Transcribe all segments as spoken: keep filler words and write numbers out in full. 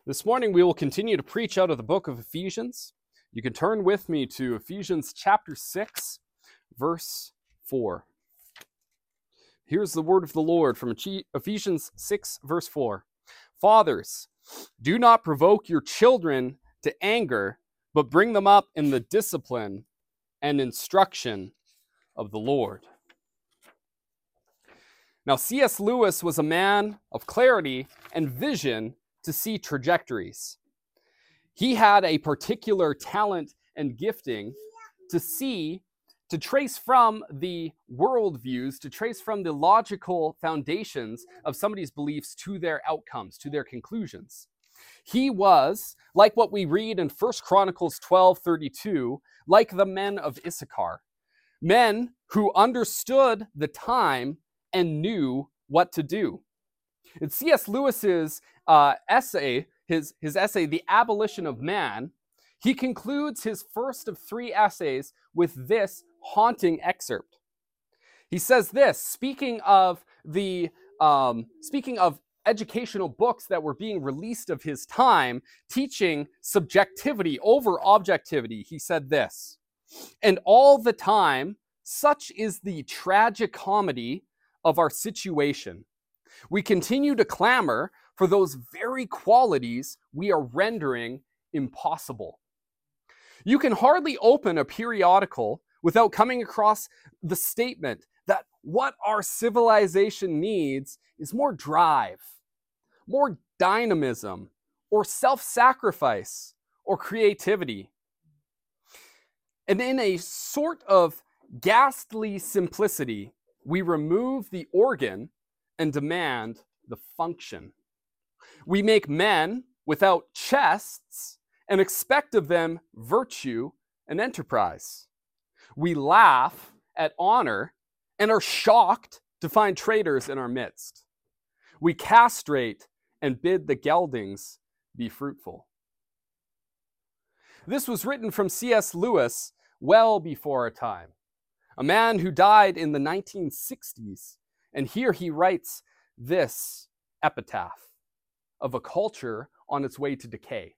This morning we will continue to preach out of the book of Ephesians. You can turn with me to Ephesians chapter six, verse four. Here's the word of the Lord from Ephesians six, verse four. Fathers, do not provoke your children to anger, but bring them up in the discipline and instruction of the Lord. Now, C S Lewis was a man of clarity and vision to see trajectories. He had a particular talent and gifting to see, to trace from the worldviews, to trace from the logical foundations of somebody's beliefs to their outcomes, to their conclusions. He was, like what we read in First Chronicles twelve thirty-two, like the men of Issachar, men who understood the time and knew what to do. In C S Lewis's uh, essay, his, his essay, The Abolition of Man, he concludes his first of three essays with this haunting excerpt. He says this, speaking of the um, speaking of educational books that were being released of his time, teaching subjectivity over objectivity, he said this, "And all the time, such is the tragic comedy of our situation. We continue to clamor for those very qualities we are rendering impossible. You can hardly open a periodical without coming across the statement that what our civilization needs is more drive, more dynamism, or self-sacrifice, or creativity. And in a sort of ghastly simplicity, we remove the organ and demand the function. We make men without chests and expect of them virtue and enterprise. We laugh at honor and are shocked to find traitors in our midst. We castrate and bid the geldings be fruitful." This was written from C S Lewis well before our time, a man who died in the nineteen sixties, and here he writes this epitaph of a culture on its way to decay.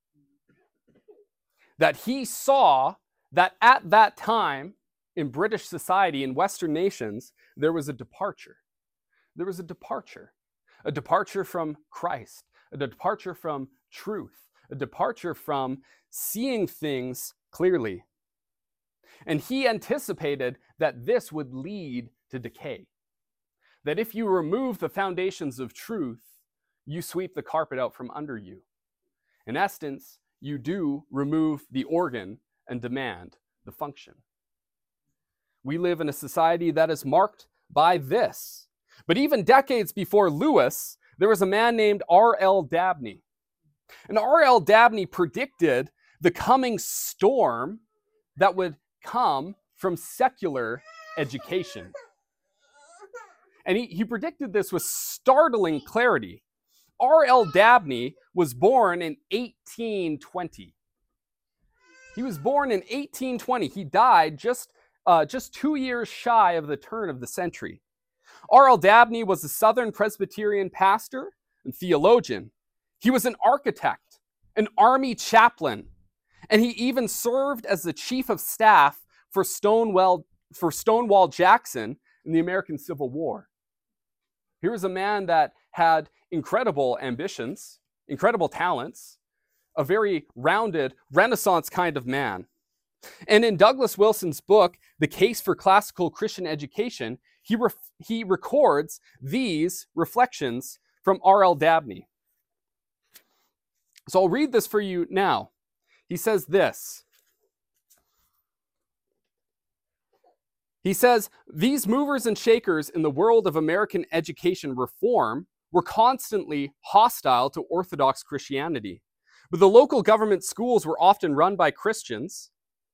That he saw that at that time in British society, in Western nations, there was a departure. There was a departure. A departure from Christ, a departure from truth, a departure from seeing things clearly. And he anticipated that this would lead to decay. That if you remove the foundations of truth, you sweep the carpet out from under you. In essence, you do remove the organ and demand the function. We live in a society that is marked by this. But even decades before Lewis, there was a man named R L Dabney. And R L Dabney predicted the coming storm that would come from secular education. And he, he predicted this with startling clarity. R L Dabney was born in eighteen twenty. He was born in eighteen twenty. He died just, uh, just two years shy of the turn of the century. R L Dabney was a Southern Presbyterian pastor and theologian. He was an architect, an army chaplain, and he even served as the chief of staff for Stonewall, for Stonewall Jackson in the American Civil War. Here was a man that had incredible ambitions, incredible talents, a very rounded Renaissance kind of man. And in Douglas Wilson's book, The Case for Classical Christian Education, he, ref- he records these reflections from R L Dabney. So I'll read this for you now. He says this. He says, "These movers and shakers in the world of American education reform were constantly hostile to Orthodox Christianity. But the local government schools were often run by Christians,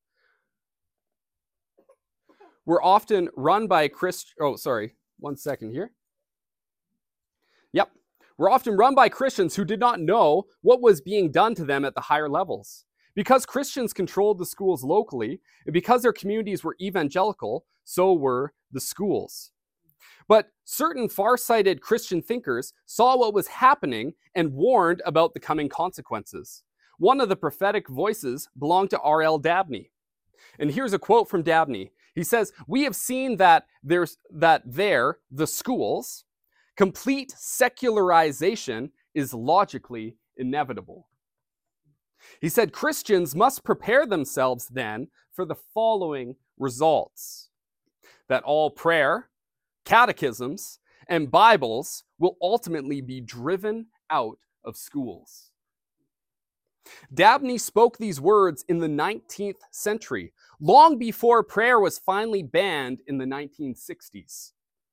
were often run by Christ. Oh, sorry, one second here. Yep, were often run by Christians who did not know what was being done to them at the higher levels. Because Christians controlled the schools locally, and because their communities were evangelical, so were the schools. But certain far-sighted Christian thinkers saw what was happening and warned about the coming consequences. One of the prophetic voices belonged to R L Dabney. And here's a quote from Dabney. He says, "We have seen that there's that there, the schools, complete secularization is logically inevitable." He said, Christians must prepare themselves then for the following results: that all prayer, catechisms, and Bibles will ultimately be driven out of schools. Dabney spoke these words in the nineteenth century, long before prayer was finally banned in the nineteen sixties.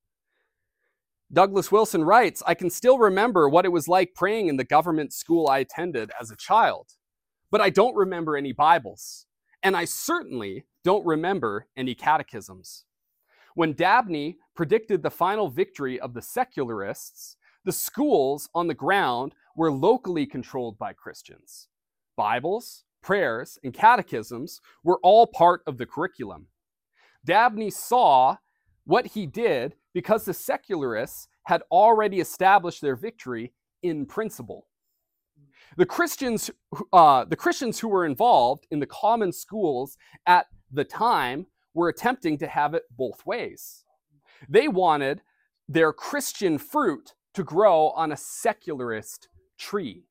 Douglas Wilson writes, "I can still remember what it was like praying in the government school I attended as a child, but I don't remember any Bibles, and I certainly don't remember any catechisms." When Dabney predicted the final victory of the secularists, the schools on the ground were locally controlled by Christians. Bibles, prayers, and catechisms were all part of the curriculum. Dabney saw what he did because the secularists had already established their victory in principle. The Christians, uh, the Christians who were involved in the common schools at the time were attempting to have it both ways. They wanted their Christian fruit to grow on a secularist tree.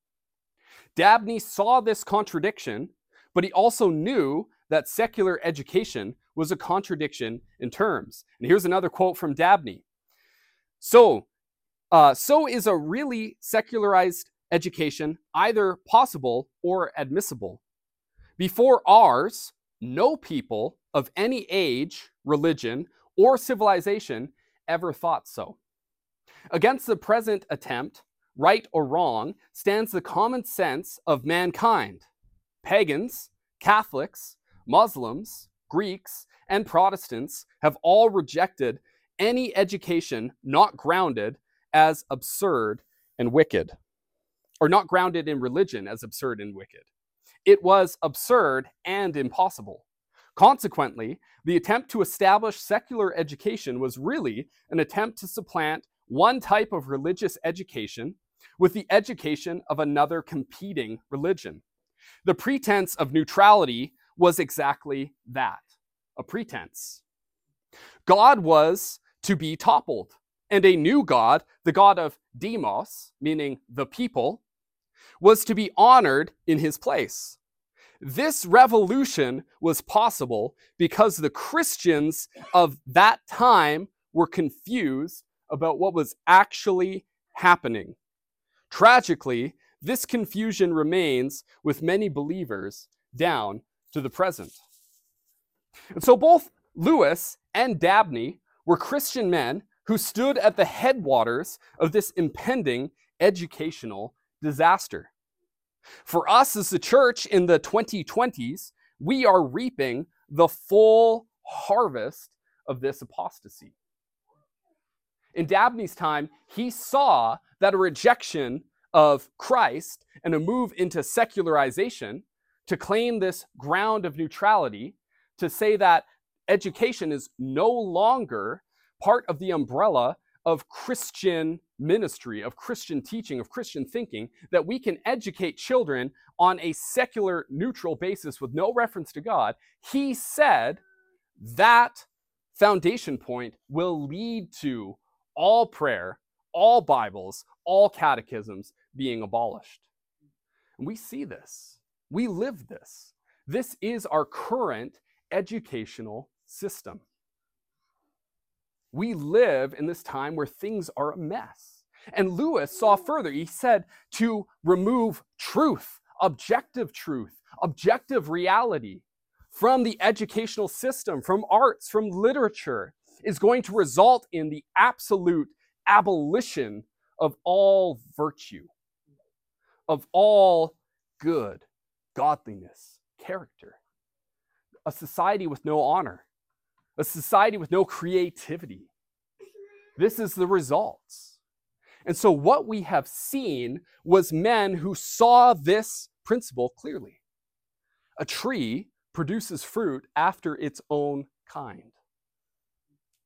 Dabney saw this contradiction, but he also knew that secular education was a contradiction in terms. And here's another quote from Dabney. So, uh, so is a really secularized education either possible or admissible. Before ours, no people of any age, religion, or civilization ever thought so. Against the present attempt, right or wrong, stands the common sense of mankind. Pagans, Catholics, Muslims, Greeks, and Protestants have all rejected any education not grounded as absurd and wicked, or not grounded in religion as absurd and wicked. It was absurd and impossible. Consequently, the attempt to establish secular education was really an attempt to supplant one type of religious education with the education of another competing religion. The pretense of neutrality was exactly that, a pretense. God was to be toppled, and a new God, the God of Demos, meaning the people, was to be honored in his place. This revolution was possible because the Christians of that time were confused about what was actually happening. Tragically, this confusion remains with many believers down to the present. And so both Lewis and Dabney were Christian men who stood at the headwaters of this impending educational disaster. For us as the church in the twenty twenties, we are reaping the full harvest of this apostasy. In Dabney's time, he saw that a rejection of Christ and a move into secularization to claim this ground of neutrality, to say that education is no longer part of the umbrella of Christian ministry, of Christian teaching, of Christian thinking, that we can educate children on a secular, neutral basis with no reference to God. He said that foundation point will lead to all prayer, all Bibles, all catechisms being abolished. And we see this. We live this. This is our current educational system. We live in this time where things are a mess. And Lewis saw further. He said to remove truth, objective truth, objective reality from the educational system, from arts, from literature, is going to result in the absolute abolition of all virtue, of all good, godliness, character. A society with no honor, a society with no creativity. This is the results. And so what we have seen was men who saw this principle clearly. A tree produces fruit after its own kind.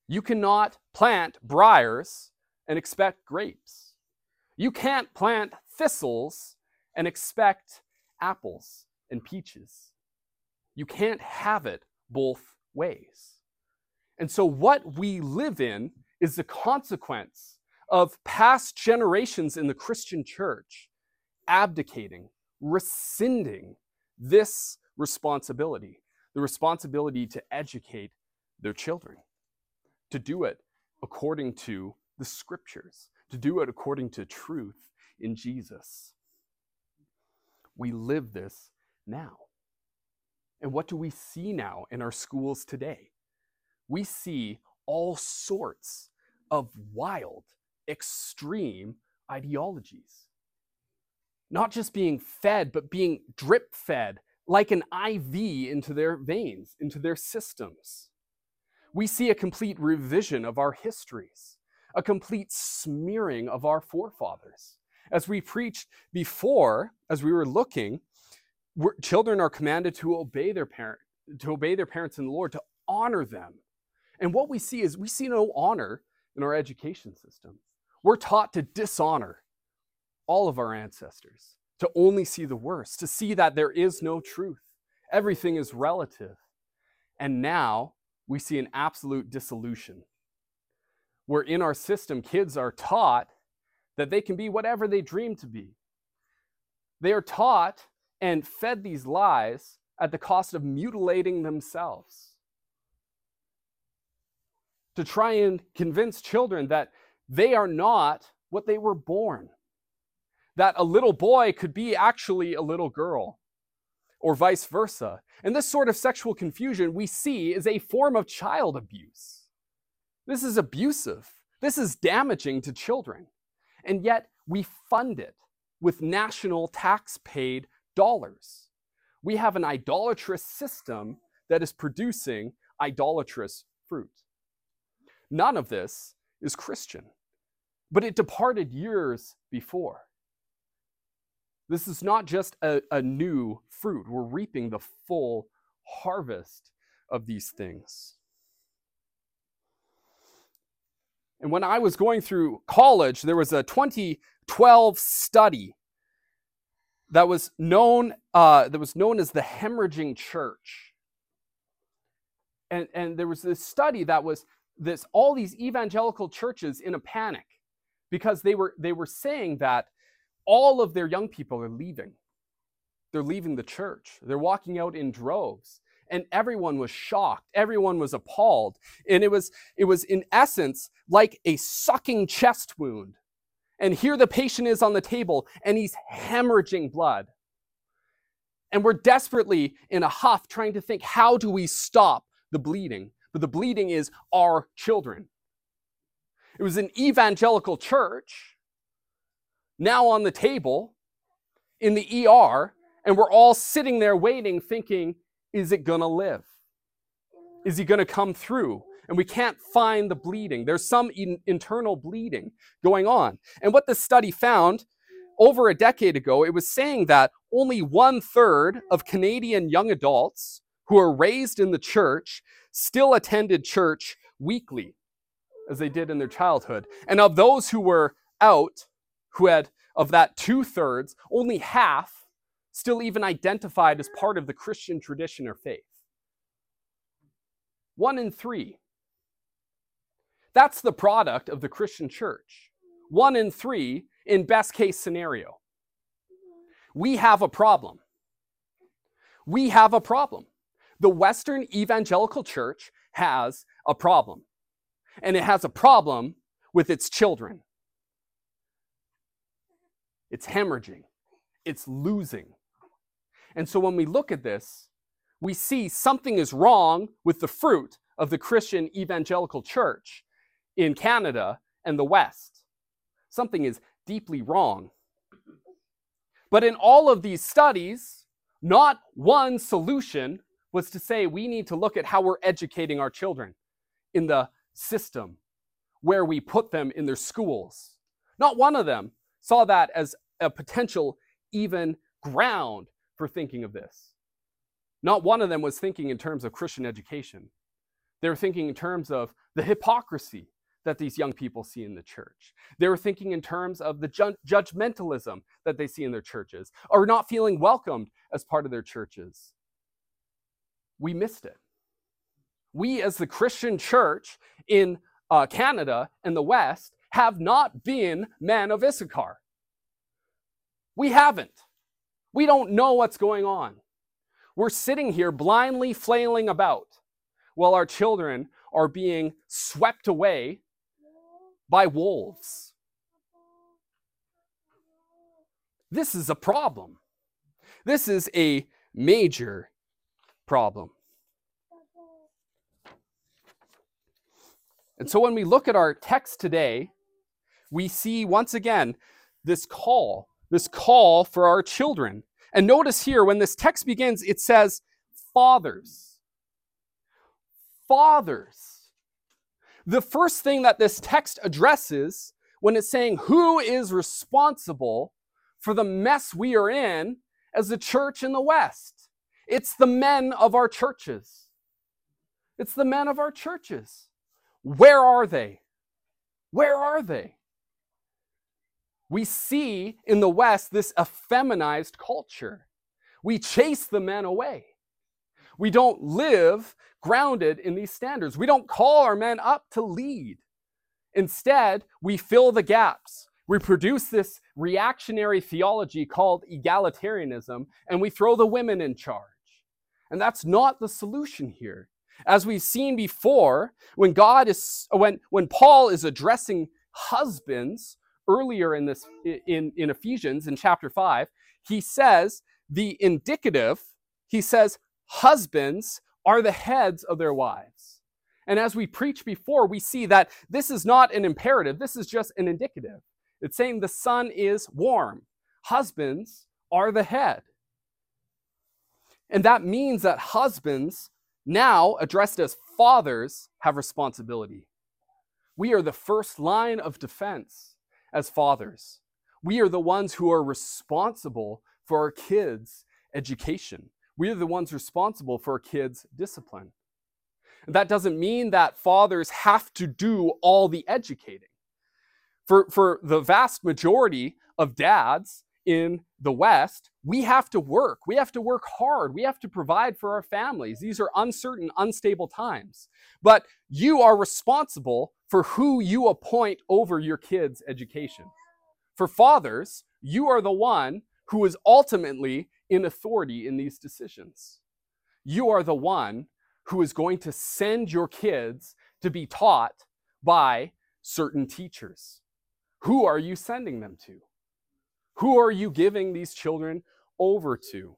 You cannot plant briars and expect grapes. You can't plant thistles and expect apples and peaches. You can't have it both ways. And so what we live in is the consequence of past generations in the Christian church abdicating, rescinding this responsibility, the responsibility to educate their children, to do it according to the scriptures, to do it according to truth in Jesus. We live this now. And what do we see now in our schools today? We see all sorts of wild, extreme ideologies. Not just being fed, but being drip fed like an I V into their veins, into their systems. We see a complete revision of our histories, a complete smearing of our forefathers. As we preached before, as we were looking, we're, children are commanded to obey their parent, to obey their parents in the Lord, to honor them. And what we see is we see no honor in our education system. We're taught to dishonor all of our ancestors, to only see the worst, to see that there is no truth. Everything is relative. And now we see an absolute dissolution, where in our system, kids are taught that they can be whatever they dream to be. They are taught and fed these lies at the cost of mutilating themselves, to try and convince children that they are not what they were born, that a little boy could be actually a little girl, or vice versa. And this sort of sexual confusion we see is a form of child abuse. This is abusive. This is damaging to children. And yet we fund it with national tax-paid dollars. We have an idolatrous system that is producing idolatrous fruit. None of this is Christian, but it departed years before. This is not just a, a new fruit. We're reaping the full harvest of these things. And when I was going through college, there was a twenty twelve study that was known uh, that was known as the hemorrhaging church. And, and there was this study that was this all these evangelical churches in a panic because they were they were saying that all of their young people are leaving. They're leaving the church. They're walking out in droves. And everyone was shocked. Everyone was appalled. And it was, it was in essence like a sucking chest wound. And here the patient is on the table and he's hemorrhaging blood. And we're desperately in a huff trying to think, how do we stop the bleeding? But the bleeding is our children. It was an evangelical church now on the table in the E R, and we're all sitting there waiting, thinking, is it gonna live? Is he gonna come through? And we can't find the bleeding. There's some in- internal bleeding going on. And what this study found over a decade ago, it was saying that only one third of Canadian young adults who are raised in the church still attended church weekly, as they did in their childhood. And of those who were out, who had, of that two-thirds, only half still even identified as part of the Christian tradition or faith. One in three. That's the product of the Christian church. One in three in best case scenario. We have a problem. We have a problem. The Western evangelical church has a problem. And it has a problem with its children. It's hemorrhaging. It's losing. And so when we look at this, we see something is wrong with the fruit of the Christian evangelical church in Canada and the West. Something is deeply wrong. But in all of these studies, not one solution was to say we need to look at how we're educating our children in the system where we put them in their schools. Not one of them saw that as a potential even ground for thinking of this. Not one of them was thinking in terms of Christian education. They were thinking in terms of the hypocrisy that these young people see in the church. They were thinking in terms of the ju- judgmentalism that they see in their churches, or not feeling welcomed as part of their churches. We missed it. We, as the Christian church in uh, Canada and the West, have not been men of Issachar. We haven't. We don't know what's going on. We're sitting here blindly flailing about while our children are being swept away by wolves. This is a problem. This is a major problem. And so when we look at our text today, we see once again this call, this call for our children. And notice here, when this text begins, it says, fathers. Fathers. The first thing that this text addresses when it's saying who is responsible for the mess we are in as a church in the West, it's the men of our churches. It's the men of our churches. Where are they? Where are they? We see in the West this effeminized culture. We chase the men away. We don't live grounded in these standards. We don't call our men up to lead. Instead, we fill the gaps. We produce this reactionary theology called egalitarianism, and we throw the women in charge. And that's not the solution here. As we've seen before, when God is, when, when Paul is addressing husbands earlier in this in, in Ephesians in chapter five, he says the indicative, he says, husbands are the heads of their wives. And as we preached before, we see that this is not an imperative, this is just an indicative. It's saying the sun is warm. Husbands are the head. And that means that husbands, now addressed as fathers, have responsibility. We are the first line of defense as fathers. We are the ones who are responsible for our kids' education. We are the ones responsible for our kids' discipline. And that doesn't mean that fathers have to do all the educating. For, for the vast majority of dads in the West, we have to work. We have to work hard. We have to provide for our families. These are uncertain, unstable times. But you are responsible for who you appoint over your kids' education. For fathers, you are the one who is ultimately in authority in these decisions. You are the one who is going to send your kids to be taught by certain teachers. Who are you sending them to? Who are you giving these children over to?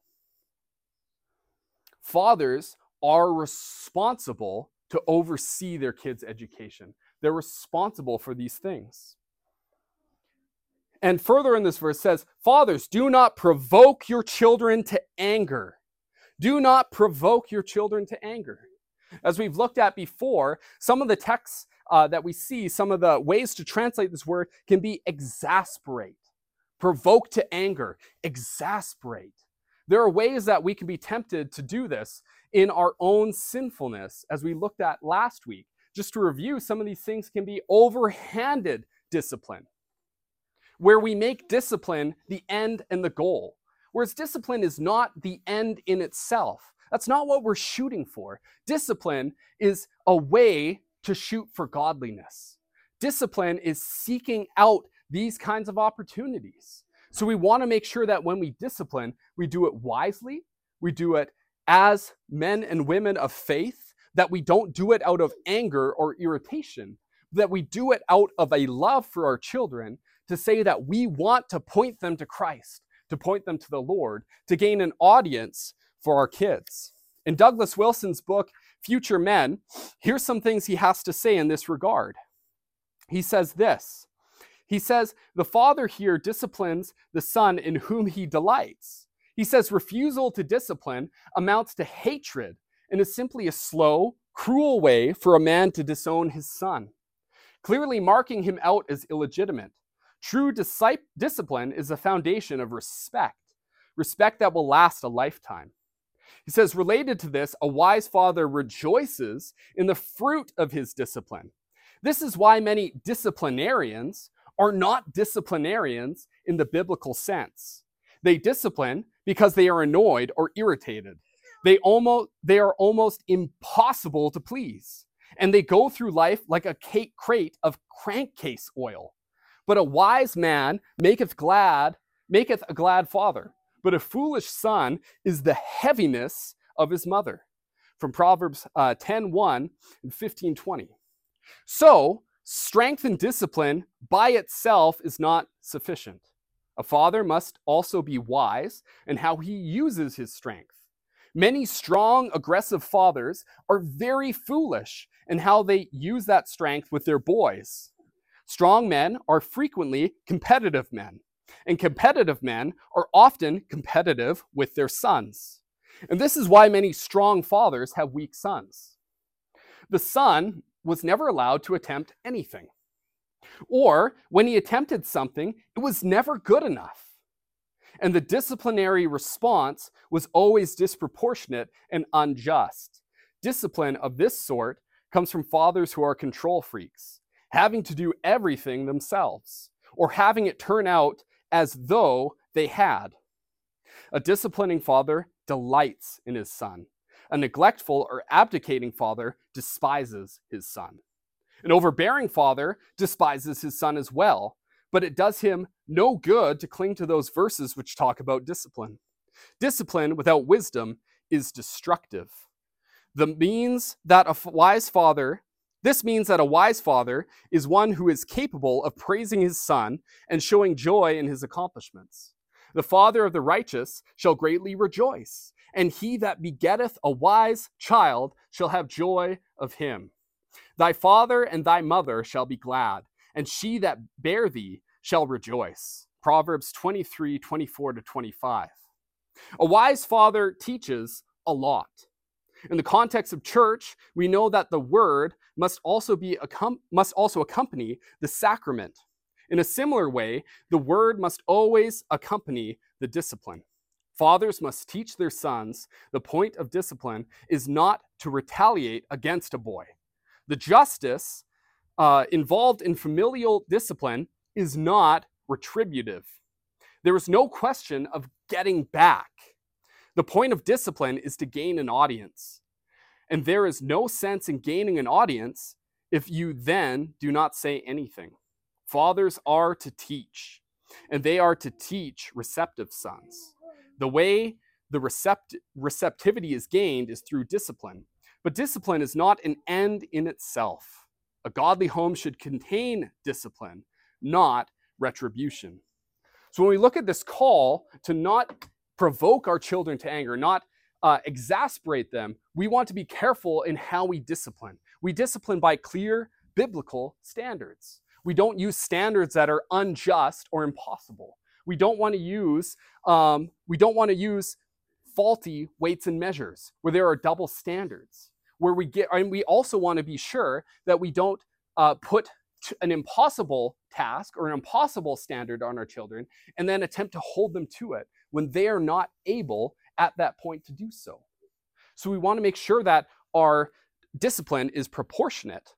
Fathers are responsible to oversee their kids' education. They're responsible for these things. And further in this verse says, fathers, do not provoke your children to anger. Do not provoke your children to anger. As we've looked at before, some of the texts uh, that we see, some of the ways to translate this word can be exasperate, provoke to anger, exasperate. There are ways that we can be tempted to do this in our own sinfulness, as we looked at last week. Just to review, some of these things can be overhanded discipline, where we make discipline the end and the goal. Whereas discipline is not the end in itself. That's not what we're shooting for. Discipline is a way to shoot for godliness. Discipline is seeking out these kinds of opportunities. So we want to make sure that when we discipline, we do it wisely, we do it as men and women of faith, that we don't do it out of anger or irritation, that we do it out of a love for our children, to say that we want to point them to Christ, to point them to the Lord, to gain an audience for our kids. In Douglas Wilson's book, Future Men, here's some things he has to say in this regard. He says this. He says, the father here disciplines the son in whom he delights. He says, refusal to discipline amounts to hatred and is simply a slow, cruel way for a man to disown his son, clearly marking him out as illegitimate. True discipline is the foundation of respect, respect that will last a lifetime. He says, related to this, a wise father rejoices in the fruit of his discipline. This is why many disciplinarians are not disciplinarians in the biblical sense. They discipline because they are annoyed or irritated. They almost they are almost impossible to please. And they go through life like a crate of crankcase oil. But a wise man maketh glad, maketh a glad father. But a foolish son is the heaviness of his mother. From Proverbs uh, ten one and fifteen twenty. So, strength and discipline by itself is not sufficient. A father must also be wise in how he uses his strength. Many strong, aggressive fathers are very foolish in how they use that strength with their boys. Strong men are frequently competitive men, and competitive men are often competitive with their sons. And this is why many strong fathers have weak sons. The son was never allowed to attempt anything. Or when he attempted something, it was never good enough. And the disciplinary response was always disproportionate and unjust. Discipline of this sort comes from fathers who are control freaks, having to do everything themselves, or having it turn out as though they had. A disciplining father delights in his son. A neglectful or abdicating father despises his son. An overbearing father despises his son as well, but it does him no good to cling to those verses which talk about discipline. Discipline without wisdom is destructive. The means that a wise father, this means that a wise father is one who is capable of praising his son and showing joy in his accomplishments. The father of the righteous shall greatly rejoice, and he that begetteth a wise child shall have joy of him. Thy father and thy mother shall be glad, and she that bare thee shall rejoice. Proverbs twenty-three, twenty-four to twenty-five. A wise father teaches a lot. In the context of church, we know that the word must also be must also accompany the sacrament. In a similar way, the word must always accompany the discipline. Fathers must teach their sons the point of discipline is not to retaliate against a boy. The justice uh, involved in familial discipline is not retributive. There is no question of getting back. The point of discipline is to gain an audience. And there is no sense in gaining an audience if you then do not say anything. Fathers are to teach, and they are to teach receptive sons. The way the recept- receptivity is gained is through discipline. But discipline is not an end in itself. A godly home should contain discipline, not retribution. So when we look at this call to not provoke our children to anger, not uh, exasperate them, we want to be careful in how we discipline. We discipline by clear biblical standards. We don't use standards that are unjust or impossible. We don't want to use um, we don't want to use faulty weights and measures where there are double standards. Where we get, and we also want to be sure that we don't uh, put an impossible task or an impossible standard on our children and then attempt to hold them to it when they are not able at that point to do so. So we want to make sure that our discipline is proportionate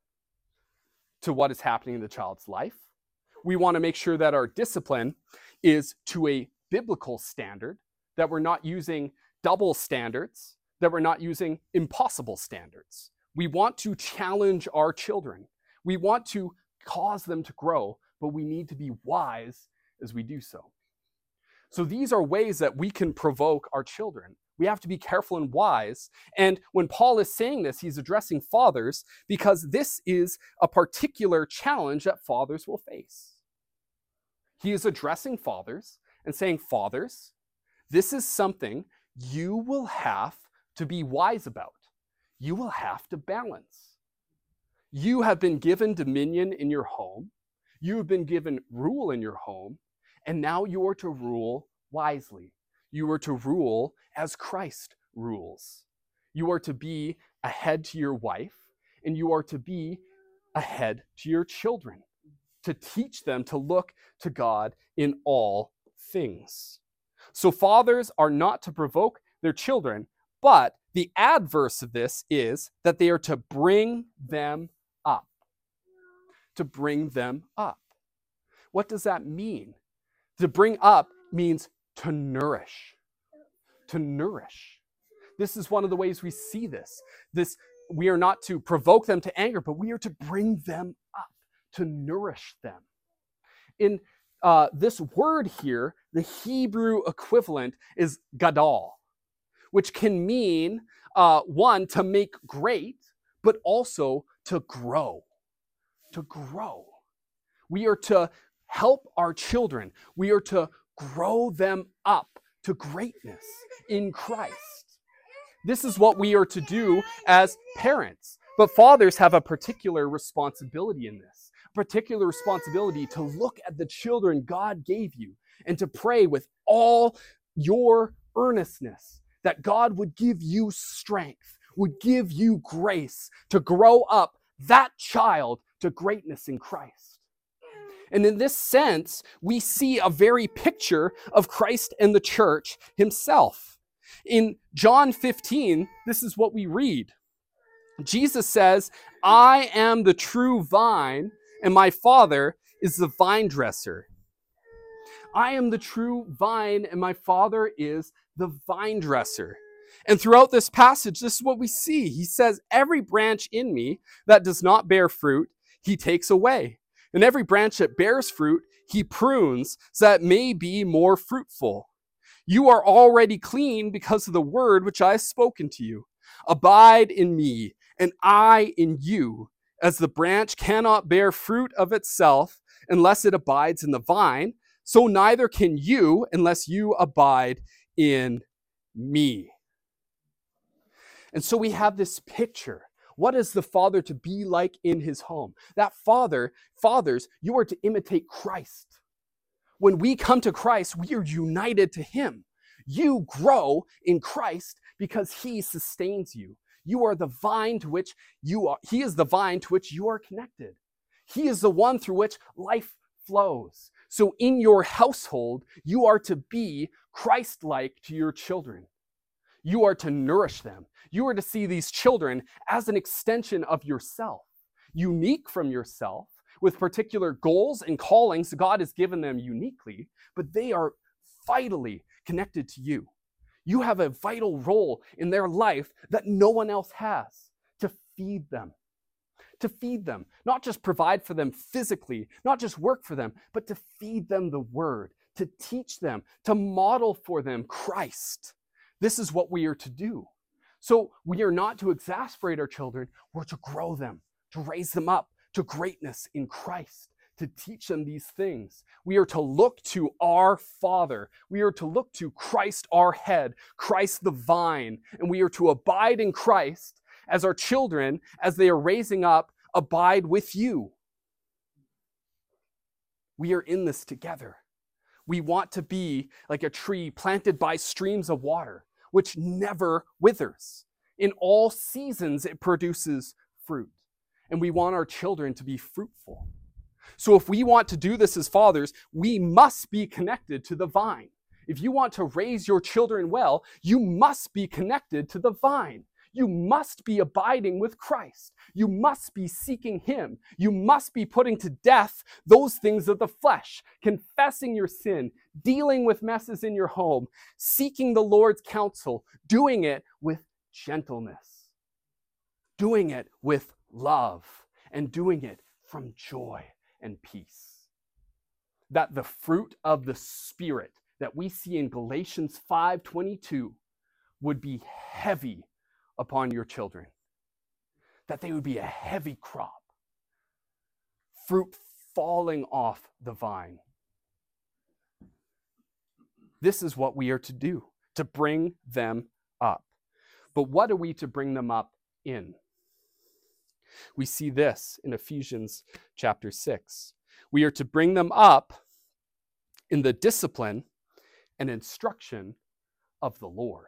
to what is happening in the child's life. We want to make sure that our discipline is to a biblical standard, that we're not using double standards, that we're not using impossible standards. We want to challenge our children. We want to cause them to grow, but we need to be wise as we do so. So these are ways that we can provoke our children. We have to be careful and wise. And when Paul is saying this, he's addressing fathers because this is a particular challenge that fathers will face. He is addressing fathers and saying, fathers, this is something you will have to be wise about. You will have to balance. You have been given dominion in your home. You have been given rule in your home. And now you are to rule wisely. You are to rule as Christ rules. You are to be a head to your wife, and you are to be a head to your children, to teach them to look to God in all things. So fathers are not to provoke their children But the adverse of this is that they are to bring them up. To bring them up. What does that mean? To bring up means to nourish. To nourish. This is one of the ways we see this. This, we are not to provoke them to anger, but we are to bring them up, to nourish them. In uh, this word here, the Hebrew equivalent is gadol, which can mean, uh, one, to make great, but also to grow. To grow. We are to help our children. We are to grow them up to greatness in Christ. This is what we are to do as parents. But fathers have a particular responsibility in this, a particular responsibility to look at the children God gave you and to pray with all your earnestness that God would give you strength, would give you grace to grow up that child to greatness in Christ. And in this sense, we see a very picture of Christ and the church himself. In John fifteen, this is what we read. Jesus says, I am the true vine, and my Father is the vine dresser. I am the true vine, and my Father is the vine dresser. And throughout this passage, this is what we see. He says, every branch in me that does not bear fruit, he takes away. And every branch that bears fruit, he prunes, so that it may be more fruitful. You are already clean because of the word which I have spoken to you. Abide in me, and I in you. As the branch cannot bear fruit of itself unless it abides in the vine, so neither can you unless you abide in me. And so we have this picture. What is the father to be like in his home? That father, fathers, you are to imitate Christ. When we come to Christ, we are united to him. You grow in Christ because he sustains you. You are the vine to which you are, he is the vine to which you are connected. He is the one through which life flows. So in your household, you are to be Christ-like to your children. You are to nourish them. You are to see these children as an extension of yourself, unique from yourself, with particular goals and callings God has given them uniquely, but they are vitally connected to you. You have a vital role in their life that no one else has, to feed them. To feed them, not just provide for them physically, not just work for them, but to feed them the word, to teach them, to model for them Christ. This is what we are to do. So we are not to exasperate our children, we're to grow them, to raise them up to greatness in Christ, to teach them these things. We are to look to our Father. We are to look to Christ, our head, Christ the vine, and we are to abide in Christ as our children, as they are raising up, abide with you. We are in this together. We want to be like a tree planted by streams of water, which never withers. In all seasons, it produces fruit. And we want our children to be fruitful. So if we want to do this as fathers, we must be connected to the vine. If you want to raise your children well, you must be connected to the vine. You must be abiding with Christ. You must be seeking him. You must be putting to death those things of the flesh, confessing your sin, dealing with messes in your home, seeking the Lord's counsel, doing it with gentleness, doing it with love, and doing it from joy and peace. That the fruit of the Spirit that we see in Galatians five twenty-two would be heavy upon your children, that they would be a heavy crop, fruit falling off the vine. This is what we are to do, to bring them up. But what are we to bring them up in? We see this in Ephesians chapter six. We are to bring them up in the discipline and instruction of the Lord.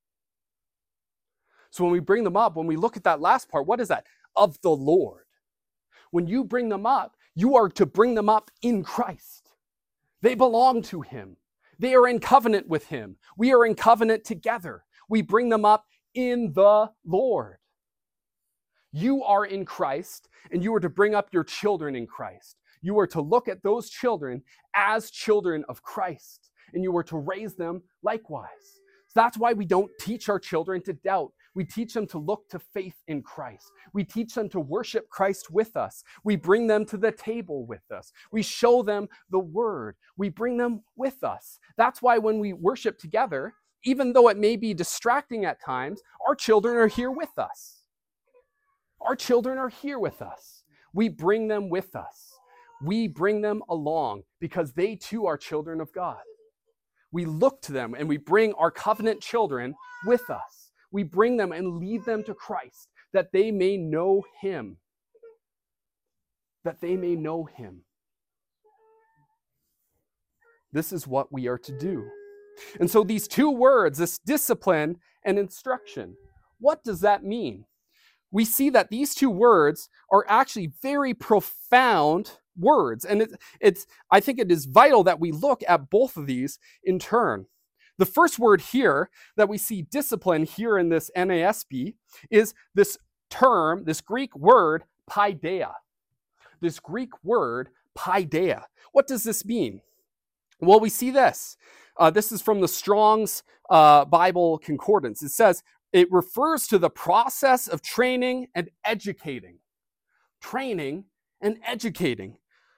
So when we bring them up, when we look at that last part, what is that? Of the Lord. When you bring them up, you are to bring them up in Christ. They belong to him. They are in covenant with him. We are in covenant together. We bring them up in the Lord. You are in Christ, and you are to bring up your children in Christ. You are to look at those children as children of Christ, and you are to raise them likewise. So that's why we don't teach our children to doubt. We teach them to look to faith in Christ. We teach them to worship Christ with us. We bring them to the table with us. We show them the word. We bring them with us. That's why when we worship together, even though it may be distracting at times, our children are here with us. Our children are here with us. We bring them with us. We bring them along because they too are children of God. We look to them and we bring our covenant children with us. We bring them and lead them to Christ that they may know him. That they may know him. This is what we are to do. And so these two words, this discipline and instruction, what does that mean? We see that these two words are actually very profound words. And it, it's, I think it is vital that we look at both of these in turn. The first word here that we see discipline here in this N A S B is this term, this Greek word, paideia. This Greek word, paideia. What does this mean? Well, we see this. Uh, this is from the Strong's uh, Bible Concordance. It says, it refers to the process of training and educating. Training and educating.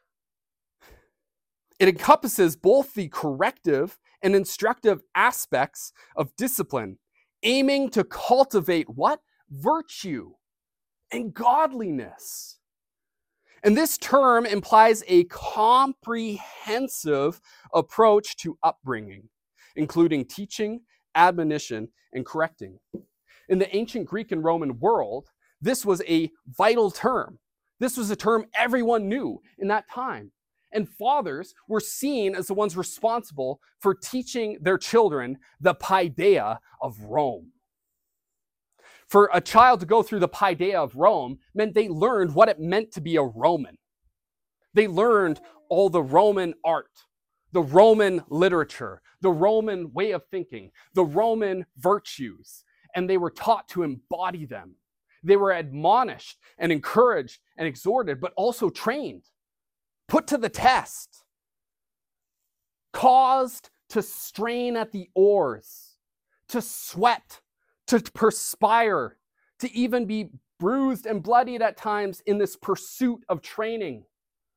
It encompasses both the corrective and instructive aspects of discipline, aiming to cultivate what? Virtue and godliness. And this term implies a comprehensive approach to upbringing, including teaching, admonition, and correcting. In the ancient Greek and Roman world, this was a vital term. This was a term everyone knew in that time. And fathers were seen as the ones responsible for teaching their children the paideia of Rome. For a child to go through the paideia of Rome meant they learned what it meant to be a Roman. They learned all the Roman art, the Roman literature, the Roman way of thinking, the Roman virtues, and they were taught to embody them. They were admonished and encouraged and exhorted, but also trained, put to the test, caused to strain at the oars, to sweat, to perspire, to even be bruised and bloodied at times in this pursuit of training,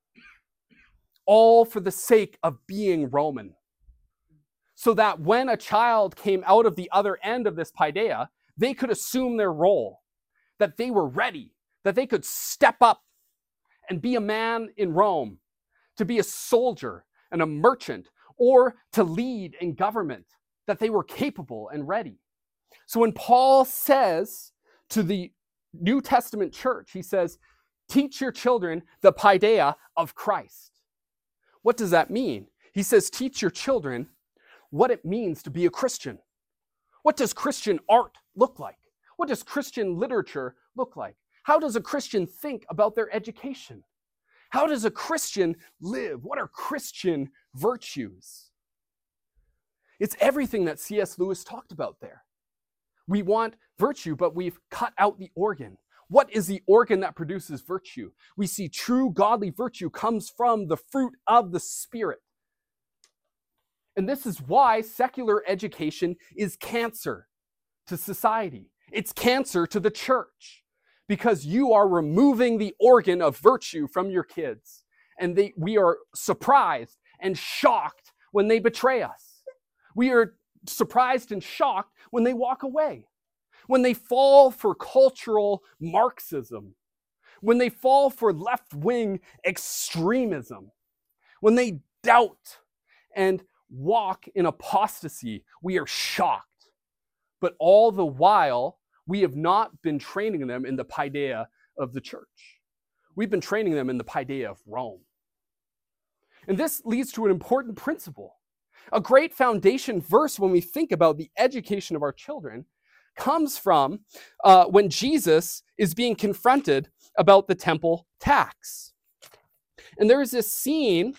all for the sake of being Roman. So that when a child came out of the other end of this paideia, they could assume their role, that they were ready, that they could step up and be a man in Rome, to be a soldier and a merchant, or to lead in government, that they were capable and ready. So when Paul says to the New Testament church, he says, teach your children the paideia of Christ. What does that mean? He says, teach your children what it means to be a Christian. What does Christian art look like? What does Christian literature look like? How does a Christian think about their education? How does a Christian live? What are Christian virtues? It's everything that C S Lewis talked about there. We want virtue, but we've cut out the organ. What is the organ that produces virtue? We see true godly virtue comes from the fruit of the Spirit. And this is why secular education is cancer to society. It's cancer to the church, because you are removing the organ of virtue from your kids. And they, we are surprised and shocked when they betray us. We are surprised and shocked when they walk away, when they fall for cultural Marxism, when they fall for left-wing extremism, when they doubt and walk in apostasy. We are shocked. But all the while, we have not been training them in the paideia of the church. We've been training them in the paideia of Rome. And this leads to an important principle. A great foundation verse when we think about the education of our children comes from uh, when Jesus is being confronted about the temple tax. And there is this scene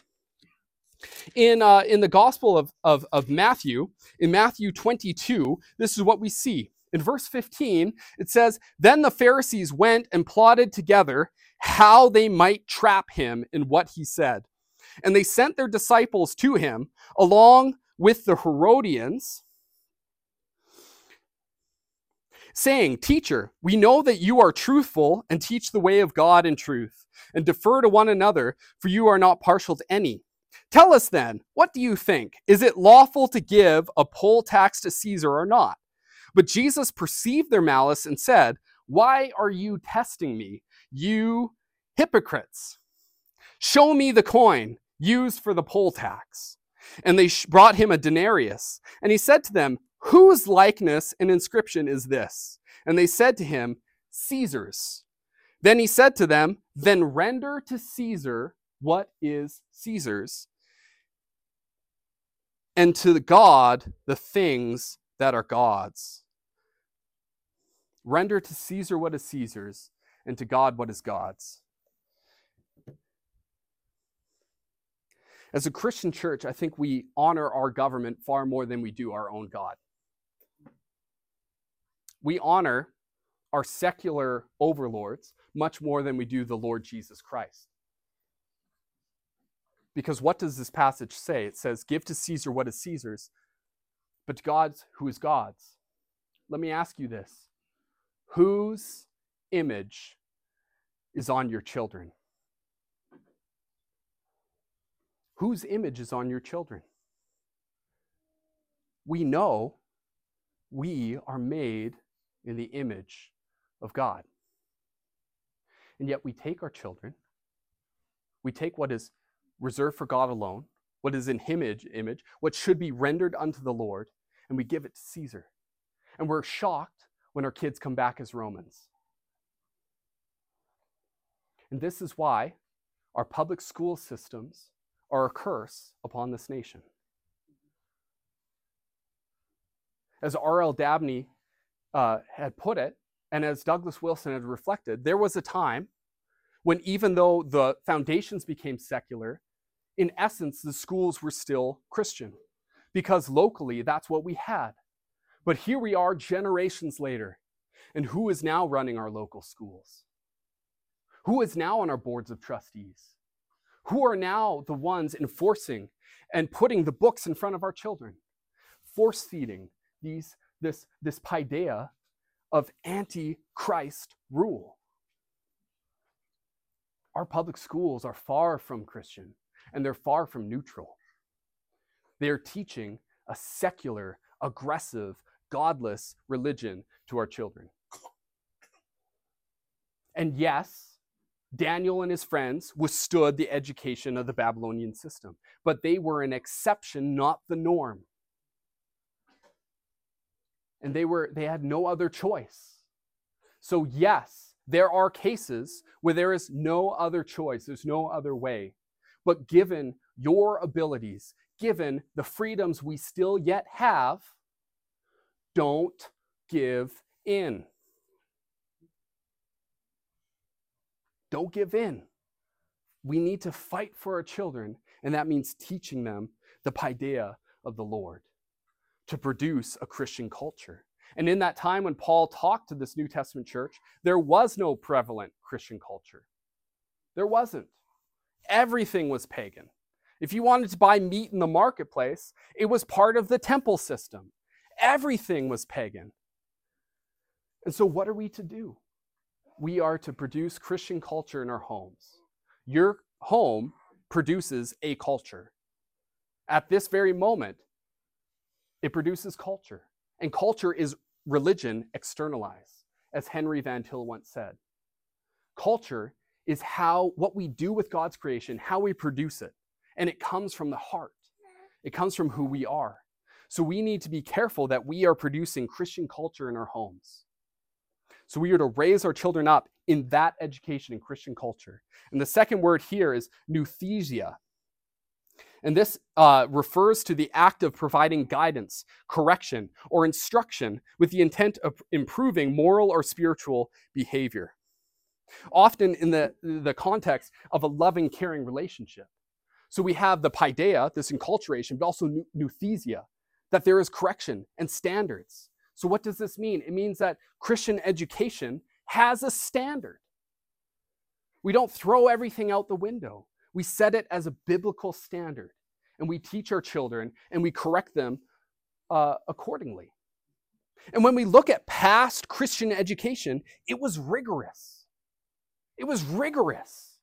in, uh, in the Gospel of, of, of Matthew, in Matthew twenty-two. This is what we see. In verse fifteen, it says, "Then the Pharisees went and plotted together how they might trap him in what he said. And they sent their disciples to him along with the Herodians, saying, 'Teacher, we know that you are truthful and teach the way of God in truth, and defer to one another, for you are not partial to any. Tell us then, what do you think? Is it lawful to give a poll tax to Caesar or not?' But Jesus perceived their malice and said, 'Why are you testing me, you hypocrites? Show me the coin used for the poll tax.' And they brought him a denarius. And he said to them, 'Whose likeness and inscription is this?' And they said to him, 'Caesar's.' Then he said to them, 'Then render to Caesar what is Caesar's, and to God the things that are God's.' Render to Caesar what is Caesar's, and to God what is God's." As a Christian church, I think we honor our government far more than we do our own God. We honor our secular overlords much more than we do the Lord Jesus Christ. Because what does this passage say? It says, "Give to Caesar what is Caesar's, but to God who is God's." Let me ask you this. Whose image is on your children? Whose image is on your children? We know we are made in the image of God. And yet we take our children, we take what is reserved for God alone, what is in image, image, what should be rendered unto the Lord, and we give it to Caesar. And we're shocked when our kids come back as Romans. And this is why our public school systems are a curse upon this nation. As R L Dabney uh, had put it, and as Douglas Wilson had reflected, there was a time when even though the foundations became secular, in essence, the schools were still Christian, because locally, that's what we had. But here we are generations later, and who is now running our local schools? Who is now on our boards of trustees? Who are now the ones enforcing and putting the books in front of our children? Force-feeding these, this, this paideia of anti-Christ rule. Our public schools are far from Christian, and they're far from neutral. They are teaching a secular, aggressive, godless religion to our children. And yes, Daniel and his friends withstood the education of the Babylonian system, but they were an exception, not the norm. And they were they had no other choice. So yes, there are cases where there is no other choice, there's no other way. But given your abilities, given the freedoms we still yet have, don't give in. Don't give in. We need to fight for our children, and that means teaching them the paideia of the Lord to produce a Christian culture. And in that time when Paul talked to this New Testament church, there was no prevalent Christian culture. There wasn't. Everything was pagan. If you wanted to buy meat in the marketplace, it was part of the temple system. Everything was pagan. And so what are we to do? We are to produce Christian culture in our homes. Your home produces a culture. At this very moment, it produces culture. And culture is religion externalized, as Henry Van Til once said. Culture is how, what we do with God's creation, how we produce it. And it comes from the heart. It comes from who we are. So we need to be careful that we are producing Christian culture in our homes. So we are to raise our children up in that education in Christian culture. And the second word here is nouthesia. And this uh, refers to the act of providing guidance, correction, or instruction with the intent of improving moral or spiritual behavior. Often in the, the context of a loving, caring relationship. So we have the paideia, this enculturation, but also nouthesia, that there is correction and standards. So what does this mean? It means that Christian education has a standard. We don't throw everything out the window. We set it as a biblical standard, and we teach our children and we correct them uh, accordingly. And when we look at past Christian education, it was rigorous. It was rigorous.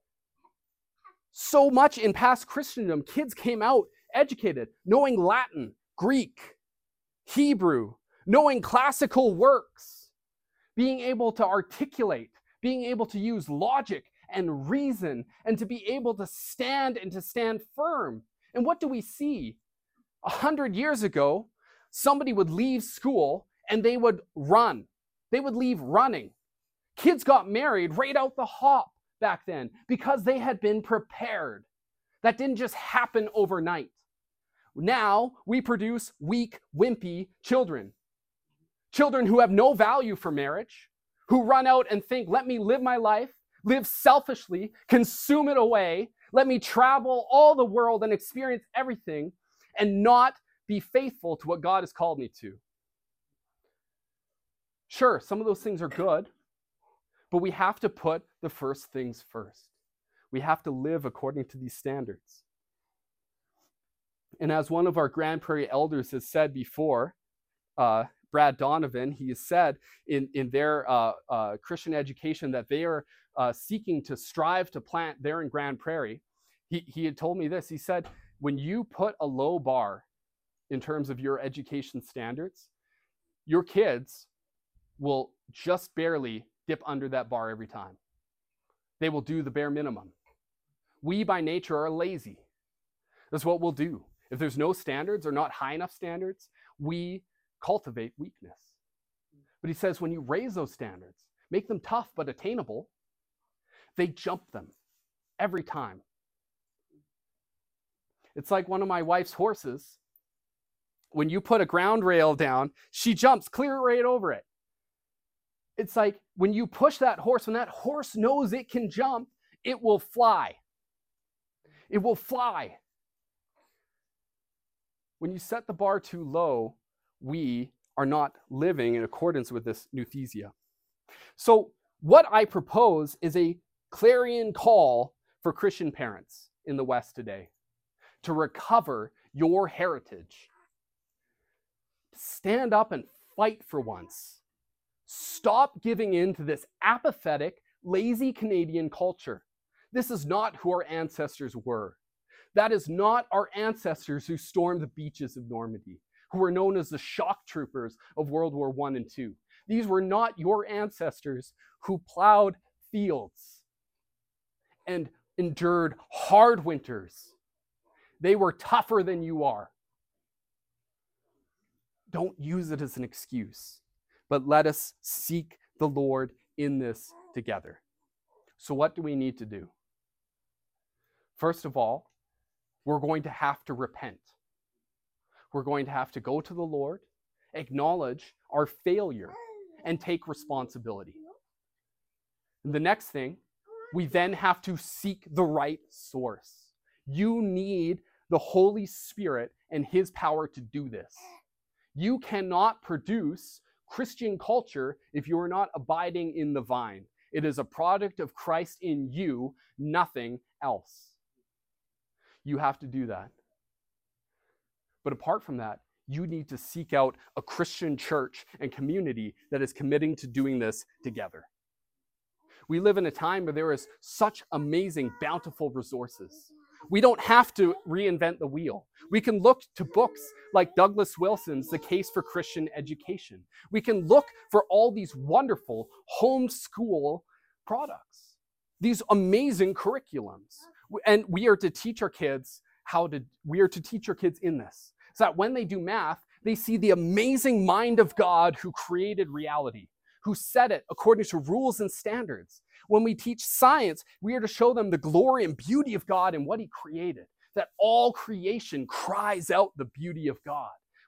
So much in past Christendom, kids came out educated, knowing Latin, Greek, Hebrew, knowing classical works, being able to articulate, being able to use logic and reason, and to be able to stand and to stand firm. And what do we see? A hundred years ago, somebody would leave school and they would run. They would leave running. Kids got married right out the hop back then because they had been prepared. That didn't just happen overnight. Now we produce weak, wimpy children. Children who have no value for marriage, who run out and think, let me live my life, live selfishly, consume it away, let me travel all the world and experience everything, and not be faithful to what God has called me to. Sure, some of those things are good, but we have to put the first things first. We have to live according to these standards. And as one of our Grand Prairie elders has said before, uh, Brad Donovan, he has said in, in their uh, uh, Christian education that they are uh, seeking to strive to plant there in Grand Prairie. He, he had told me this. He said, when you put a low bar in terms of your education standards, your kids will just barely dip under that bar every time. They will do the bare minimum. We by nature are lazy. That's what we'll do. If there's no standards or not high enough standards, we cultivate weakness. But he says when you raise those standards, make them tough but attainable, they jump them every time. It's like one of my wife's horses. When you put a ground rail down, she jumps clear right over it. It's like when you push that horse, when that horse knows it can jump, it will fly. It will fly. When you set the bar too low, we are not living in accordance with this nouthesia. So what I propose is a clarion call for Christian parents in the West today to recover your heritage. Stand up and fight for once. Stop giving in to this apathetic, lazy Canadian culture. This is not who our ancestors were. That is not our ancestors who stormed the beaches of Normandy, who were known as the shock troopers of World War One and Two. These were not your ancestors who plowed fields and endured hard winters. They were tougher than you are. Don't use it as an excuse, but let us seek the Lord in this together. So what do we need to do? First of all, we're going to have to repent. We're going to have to go to the Lord, acknowledge our failure, and take responsibility. And the next thing, we then have to seek the right source. You need the Holy Spirit and His power to do this. You cannot produce Christian culture if you are not abiding in the vine. It is a product of Christ in you, nothing else. You have to do that. But apart from that, you need to seek out a Christian church and community that is committing to doing this together. We live in a time where there is such amazing, bountiful resources. We don't have to reinvent the wheel. We can look to books like Douglas Wilson's The Case for Christian Education. We can look for all these wonderful homeschool products, these amazing curriculums. And we are to teach our kids how to, we are to teach our kids in this, so that when they do math, they see the amazing mind of God who created reality, who set it according to rules and standards. When we teach science, we are to show them the glory and beauty of God and what He created, that all creation cries out the beauty of God.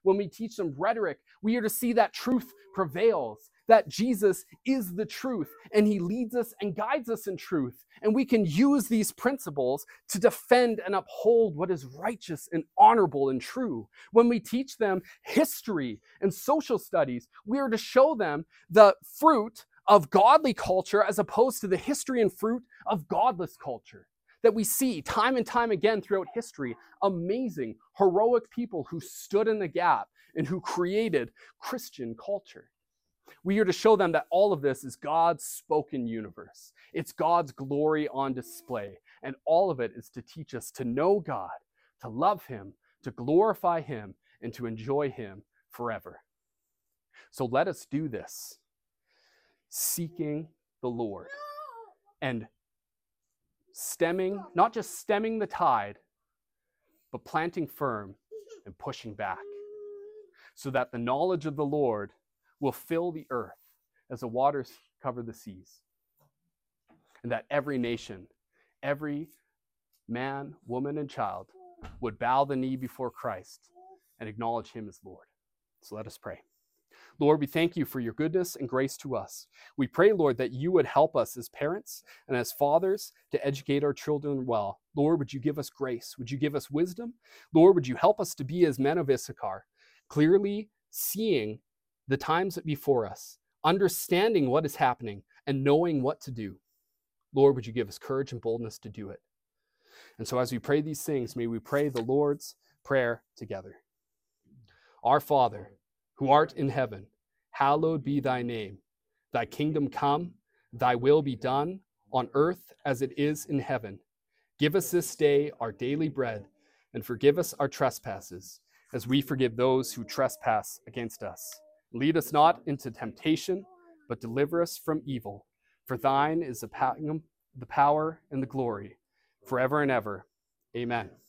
when we teach them rhetoric, we are to see that truth prevails, that Jesus is the truth, and he leads us and guides us in truth. And we can use these principles to defend and uphold what is righteous and honorable and true. When we teach them history and social studies, we are to show them the fruit of godly culture as opposed to the history and fruit of godless culture that we see time and time again throughout history. Amazing, heroic people who stood in the gap and who created Christian culture. We are to show them that all of this is God's spoken universe. It's God's glory on display. And all of it is to teach us to know God, to love him, to glorify him, and to enjoy him forever. So let us do this, seeking the Lord and stemming, not just stemming the tide, but planting firm and pushing back, so that the knowledge of the Lord will fill the earth as the waters cover the seas. And that every nation, every man, woman, and child would bow the knee before Christ and acknowledge him as Lord. So let us pray. Lord, we thank you for your goodness and grace to us. We pray, Lord, that you would help us as parents and as fathers to educate our children well. Lord, would you give us grace? Would you give us wisdom? Lord, would you help us to be as men of Issachar, clearly seeing the times before us, understanding what is happening, and knowing what to do. Lord, would you give us courage and boldness to do it? And so as we pray these things, may we pray the Lord's Prayer together. Our Father, who art in heaven, hallowed be thy name. Thy kingdom come, thy will be done, on earth as it is in heaven. Give us this day our daily bread, and forgive us our trespasses, as we forgive those who trespass against us. Lead us not into temptation, but deliver us from evil. For thine is the power and the glory, forever and ever. Amen.